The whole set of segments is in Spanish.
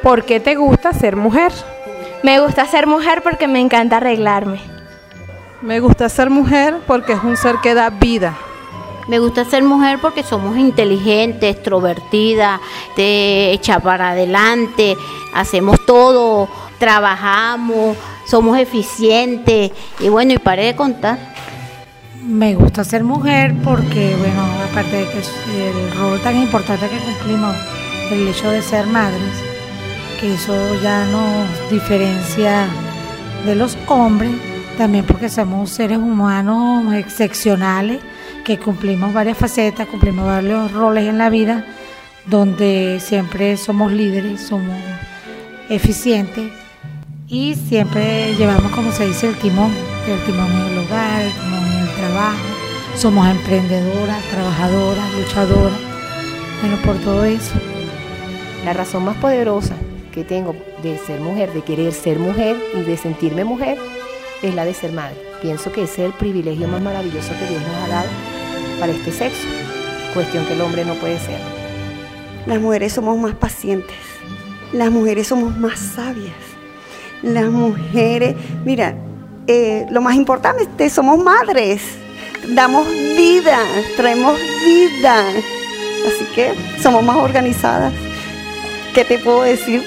¿Por qué te gusta ser mujer? Me gusta ser mujer porque me encanta arreglarme. Me gusta ser mujer porque es un ser que da vida. Me gusta ser mujer porque somos inteligentes, extrovertidas, echar para adelante, hacemos todo, trabajamos, somos eficientes y bueno, y paré de contar. Me gusta ser mujer porque, bueno, aparte de que es el rol tan importante que cumplimos, el hecho de ser madres, que eso ya nos diferencia de los hombres, también porque somos seres humanos excepcionales, que cumplimos varias facetas, cumplimos varios roles en la vida, donde siempre somos líderes, somos eficientes y siempre llevamos, como se dice, el timón en el hogar, el timón en el trabajo. Somos emprendedoras, trabajadoras, luchadoras, bueno, por todo eso. La razón más poderosa que tengo de ser mujer, de querer ser mujer y de sentirme mujer, es la de ser madre. Pienso que ese es el privilegio más maravilloso que Dios nos ha dado para este sexo, cuestión que el hombre no puede ser. Las mujeres somos más pacientes, las mujeres somos más sabias, las mujeres, mira, lo más importante, somos madres, damos vida, traemos vida, así que somos más organizadas. ¿Qué te puedo decir?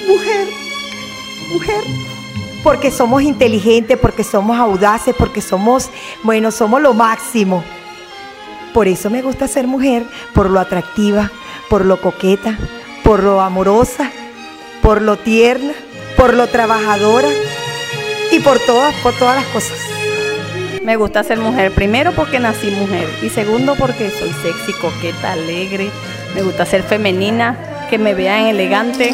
Mujer. Porque somos inteligentes, porque somos audaces, porque somos lo máximo. Por eso me gusta ser mujer, por lo atractiva, por lo coqueta, por lo amorosa, por lo tierna, por lo trabajadora y por todas las cosas. Me gusta ser mujer, primero porque nací mujer y segundo porque soy sexy, coqueta, alegre. Me gusta ser femenina, que me vean elegante.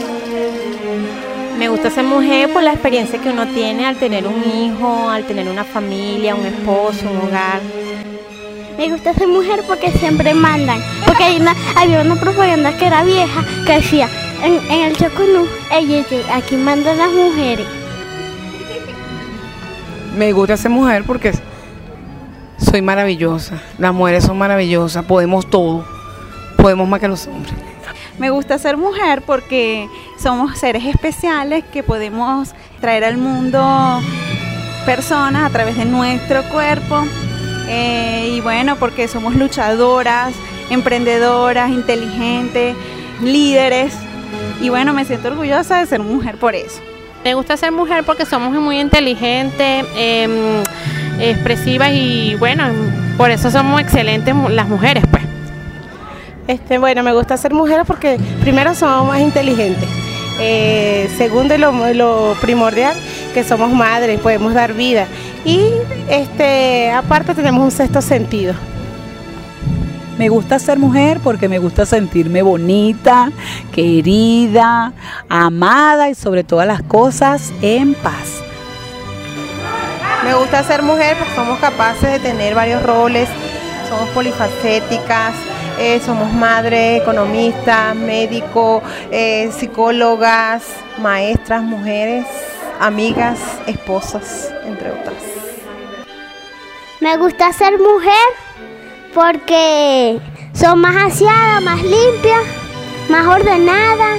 Me gusta ser mujer por la experiencia que uno tiene al tener un hijo, al tener una familia, un esposo, un hogar. Me gusta ser mujer porque siempre mandan. Porque había una propaganda que era vieja que decía, en el Choconú, aquí mandan las mujeres. Me gusta ser mujer porque soy maravillosa. Las mujeres son maravillosas, podemos todo, podemos más que los hombres. Me gusta ser mujer porque somos seres especiales que podemos traer al mundo personas a través de nuestro cuerpo. Y bueno, porque somos luchadoras, emprendedoras, inteligentes, líderes. Y bueno, me siento orgullosa de ser mujer por eso. Me gusta ser mujer porque somos muy inteligentes, expresivas y bueno, por eso somos excelentes las mujeres, pues. Bueno, me gusta ser mujer porque primero somos más inteligentes. Segundo, y lo primordial, que somos madres, podemos dar vida. Y aparte tenemos un sexto sentido. Me gusta ser mujer porque me gusta sentirme bonita, querida, amada y sobre todas las cosas en paz. Me gusta ser mujer porque somos capaces de tener varios roles, somos polifacéticas, somos madres, economistas, médicos, psicólogas, maestras, mujeres, amigas, esposas, entre otras. Me gusta ser mujer porque soy más aseada, más limpia, más ordenada,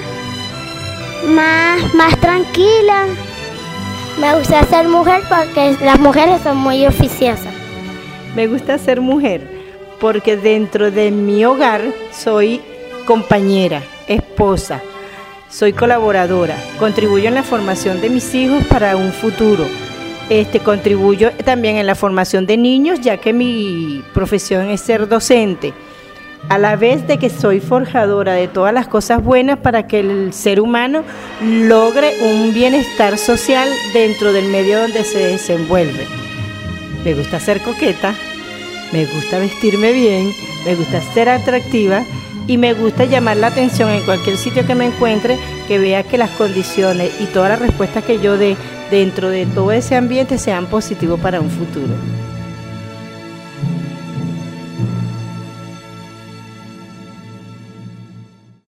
más tranquila. Me gusta ser mujer porque las mujeres son muy oficiosas. Me gusta ser mujer porque dentro de mi hogar soy compañera, esposa, soy colaboradora, contribuyo en la formación de mis hijos para un futuro. Contribuyo también en la formación de niños, ya que mi profesión es ser docente, a la vez de que soy forjadora de todas las cosas buenas para que el ser humano logre un bienestar social dentro del medio donde se desenvuelve. Me gusta ser coqueta, me gusta vestirme bien, me gusta ser atractiva y me gusta llamar la atención en cualquier sitio que me encuentre, que vea que las condiciones y todas las respuestas que yo dé dentro de todo ese ambiente sean positivos para un futuro.